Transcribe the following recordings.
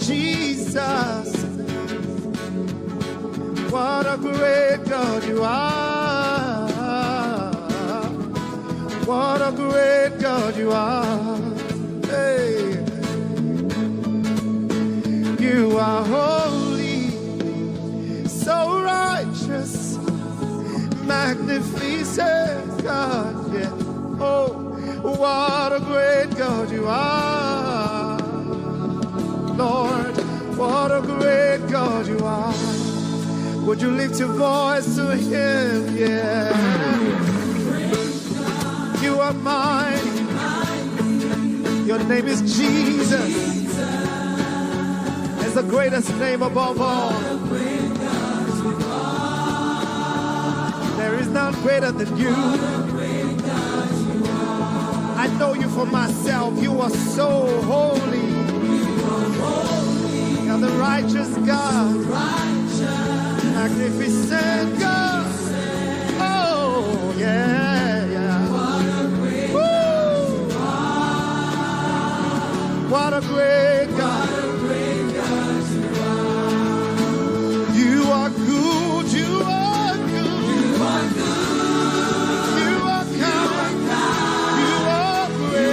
Jesus. What a great God you are. What a great God you are. Hey. You are holy, so righteous, magnificent God, yeah. Oh, what a great God you are. Lord, what a great God you are. Would you lift your voice to him, yeah. You are mine. Your name is Jesus. It's the greatest name above all. There is none greater than you. I know you for myself. You are so holy. You're the righteous God. Magnificent God. Oh, yeah, yeah. Woo. What a great God. You are good. You are good. You are good. You are kind. You are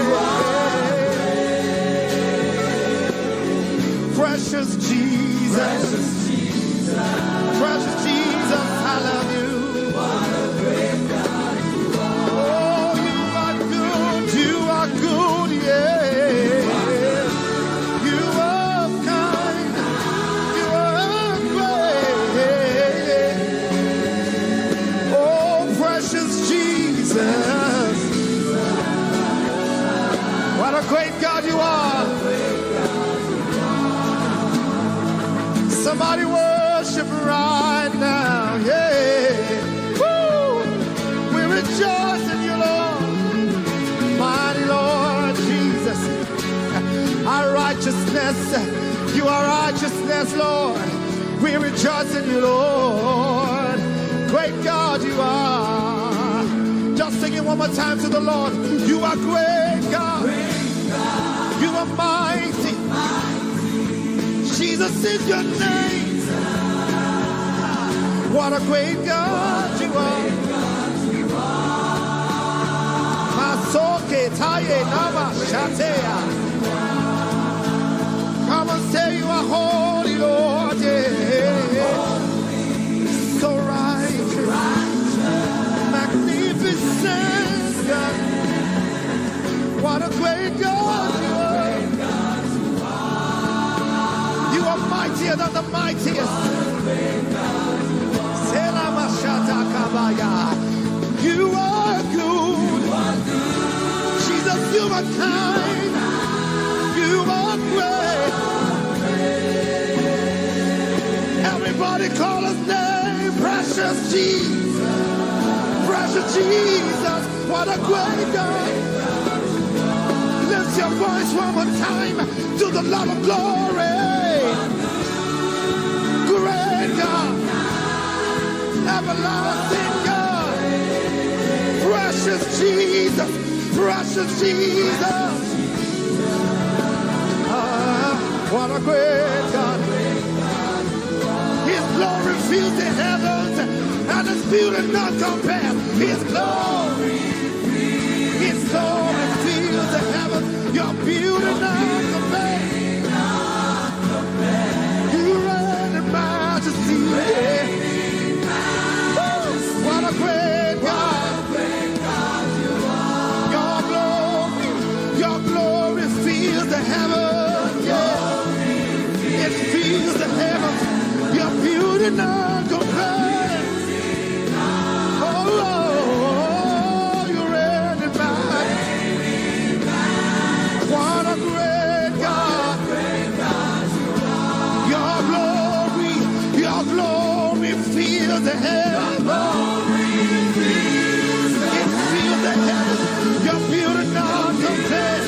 great. Precious Jesus. Precious Jesus, I love you. What a great God you are. Oh, you are good. You are good, yeah. You are kind. You are great. Oh, precious Jesus. What a great God you are. Somebody worship right now, yeah. Woo! We rejoice in you, Lord. Mighty Lord Jesus. Our righteousness, you are righteousness, Lord. We rejoice in you, Lord. Great God you are. Just sing it one more time to the Lord. You are great God. You are mighty. Jesus is your name. What a great God you are. Masoke taye nama shatea. Come and say you are holy, Lord. Yeah. So righteous, magnificent God. What a great God you are. You are mightier than the mightiest. You are good. Jesus, you are kind. You are great. Everybody call his name. Precious Jesus. Precious Jesus. What a great God. Lift your voice one more time to the Lord of glory. Great God. Everlasting God. Precious Jesus. Precious Jesus. What a great God. His glory fills the heavens and his beauty not compared. His glory fills the heavens. Your beauty not compared. You reign in majesty. What a great God. Your glory fills the heavens. Yeah. It fills the heavens. Your beauty not compared. Oh, you reign in majesty. What a great God. Your glory fills the heavens. It fills the heavens. Your beauty not compared.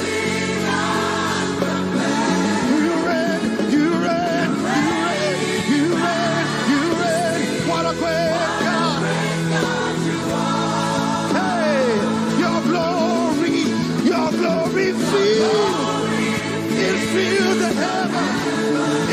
You reign. What a great God. Hey, your glory fills. It fills the heavens.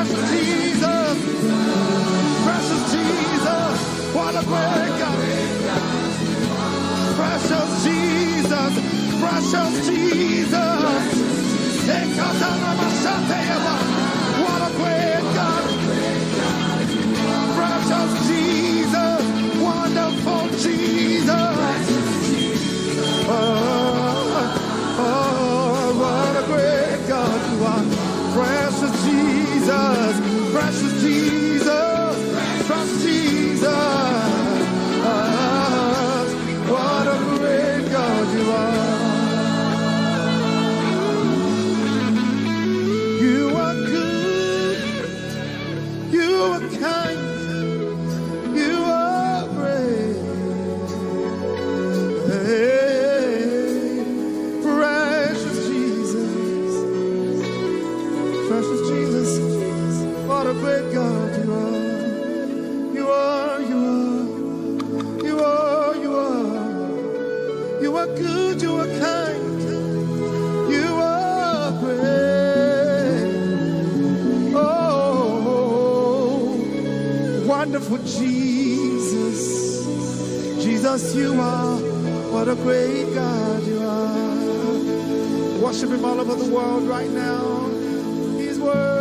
Precious Jesus. Precious Jesus. What a great God. Precious Jesus. Precious Jesus. What a great God. Precious Jesus. Wonderful Jesus. What a great God you are. Precious Jesus. Precious Jesus. Precious Jesus. What a great God you are. You are good. You are kind. You are great. Hey, precious Jesus. Precious Jesus. What a great God you are. You are, you are. You are, you are. You are good, you are kind. You are great. Oh, wonderful Jesus. Jesus, you are. What a great God you are. Worship him all over the world right now. He's worthy.